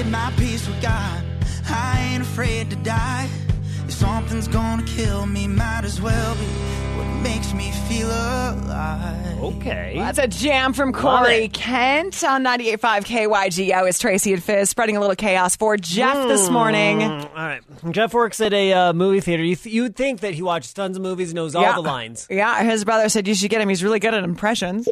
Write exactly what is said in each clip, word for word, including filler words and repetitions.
trade my peace with God. I ain't afraid to die. If something's gonna kill me, might as well be what makes me feel alive. Okay. Well, that's a jam from Corey Kent on ninety-eight point five K Y G O. It's Tracy and Fizz spreading a little chaos for Jeff mm. this morning. All right. Jeff works at a uh, movie theater. You th- you'd think that he watches tons of movies and knows yeah. all the lines. Yeah, his brother said you should get him. He's really good at impressions.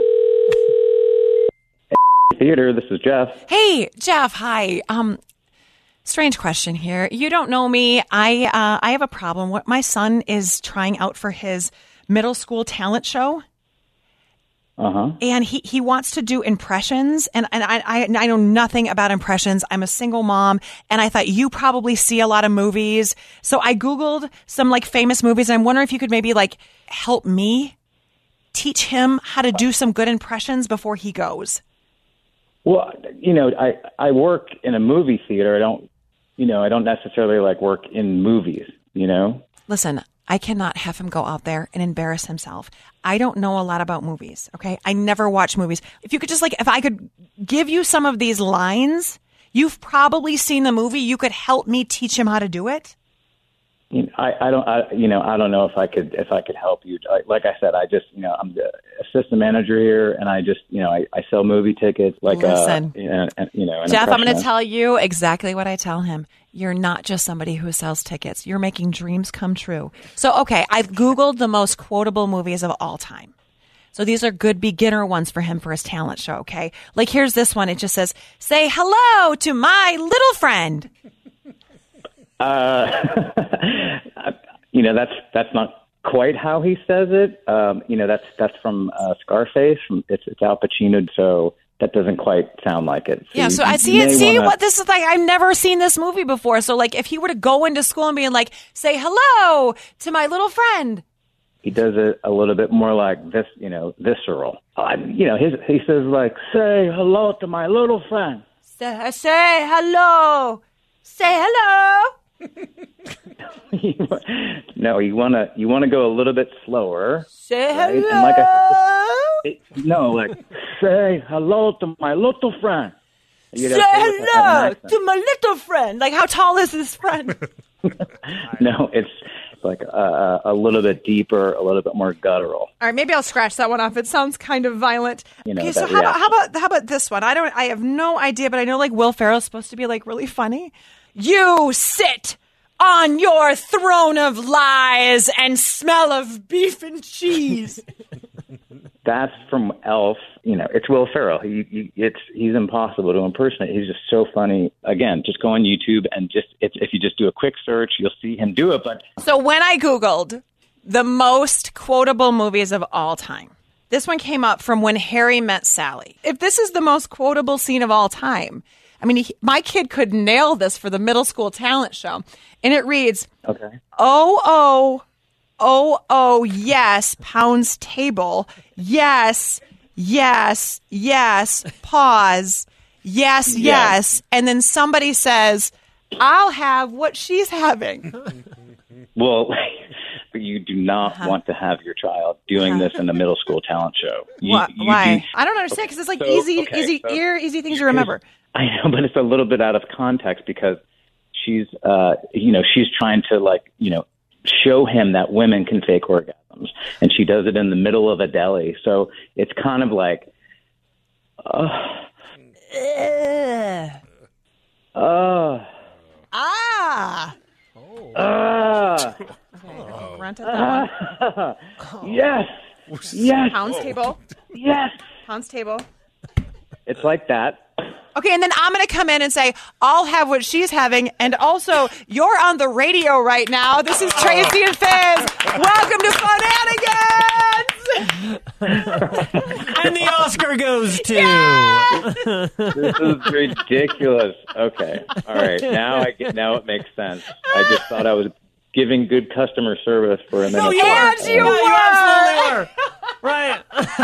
Theater, this is Jeff. Hey, Jeff. Hi. Um, strange question here. You don't know me. I uh, I have a problem. What my son is trying out for his middle school talent show. Uh-huh. And he, he wants to do impressions, and, and I, I I know nothing about impressions. I'm a single mom, and I thought you probably see a lot of movies. So I Googled some like famous movies, and I'm wondering if you could maybe like help me teach him how to do some good impressions before he goes. Well, you know, I, I work in a movie theater. I don't, you know, I don't necessarily like work in movies, you know? Listen, I cannot have him go out there and embarrass himself. I don't know a lot about movies, okay? I never watch movies. If you could just like, if I could give you some of these lines, you've probably seen the movie. You could help me teach him how to do it. You know, I, I don't, I, you know, I don't know if I could, if I could help you. Like, like I said, I just, you know, I'm the assistant manager here, and I just, you know, I, I sell movie tickets. Like, Listen, uh, you know, you know Jeff, I'm going to tell you exactly what I tell him. You're not just somebody who sells tickets. You're making dreams come true. So, okay, I've Googled the most quotable movies of all time. So these are good beginner ones for him for his talent show, okay? Like, here's this one. It just says, say hello to my little friend. Uh, you know, that's that's not quite how he says it. Um, you know, that's that's from uh, Scarface. From, it's, it's Al Pacino, so that doesn't quite sound like it. So yeah, so you, I see it. See wanna... what this is like. I've never seen this movie before. So, like, if he were to go into school and be like, say hello to my little friend. He does it a little bit more like this, you know, visceral. Uh, you know, his, he says like, say hello to my little friend. Say, say hello. Say hello. No, you want to you want to go a little bit slower. Say right? hello. And like I said, it, no, like say hello to my little friend. You say hello to my little friend. Like, how tall is this friend? No, it's like a, a little bit deeper, a little bit more guttural. All right, maybe I'll scratch that one off. It sounds kind of violent. You know, okay, so how about, how about how about this one? I don't. I have no idea, but I know like Will Ferrell's supposed to be like really funny. You sit on your throne of lies and smell of beef and cheese. That's from Elf. You know, it's Will Ferrell. He, he, it's he's impossible to impersonate. He's just so funny. Again, just go on YouTube and just it's, if you just do a quick search, you'll see him do it. But so when I Googled the most quotable movies of all time, this one came up from When Harry Met Sally. If this is the most quotable scene of all time, I mean, he, my kid could nail this for the middle school talent show. And it reads, okay. Oh, oh, oh, oh, yes, pounds table. Yes, yes, yes, pause. Yes, yes. And then somebody says, I'll have what she's having. Well, but you do not uh-huh. want to have your child doing this in a middle school talent show. You, Why? You Why? do, I don't understand because it's like so, easy, okay, easy so, ear, easy things to remember. I know, but it's a little bit out of context because she's, uh, you know, she's trying to like, you know, show him that women can fake orgasms, and she does it in the middle of a deli. So it's kind of like, uh, uh, ah, oh. uh, okay, grunted that uh, one. Yes, yes, pounds table, yes, pounds table. It's like that. Okay, and then I'm going to come in and say, I'll have what she's having. And also, you're on the radio right now. This is Tracy and Fizz. Welcome to Funanigans! And the Oscar goes to... Yeah! This is ridiculous. Okay. All right. Now I get, now it makes sense. I just thought I was giving good customer service for a minute. No, you and are. you, no, were. you absolutely are. Right.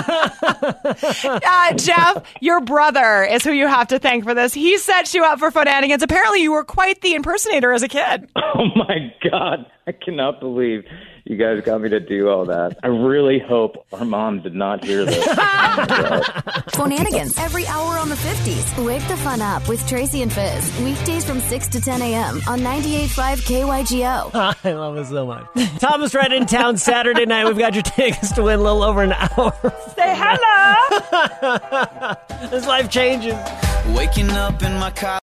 uh, Jeff, your brother is who you have to thank for this. He set you up for Funanigans. Apparently, you were quite the impersonator as a kid. Oh, my God. I cannot believe You guys got me to do all that. I really hope our mom did not hear this. Phonanigans every hour on the fifties. Wake the fun up with Tracy and Fizz. Weekdays from six to ten a.m. on ninety-eight point five K Y G O. I love it so much. Thomas Rhett in town Saturday night. We've got your tickets to win a little over an hour. Say hello. This life changes. Waking up in my car.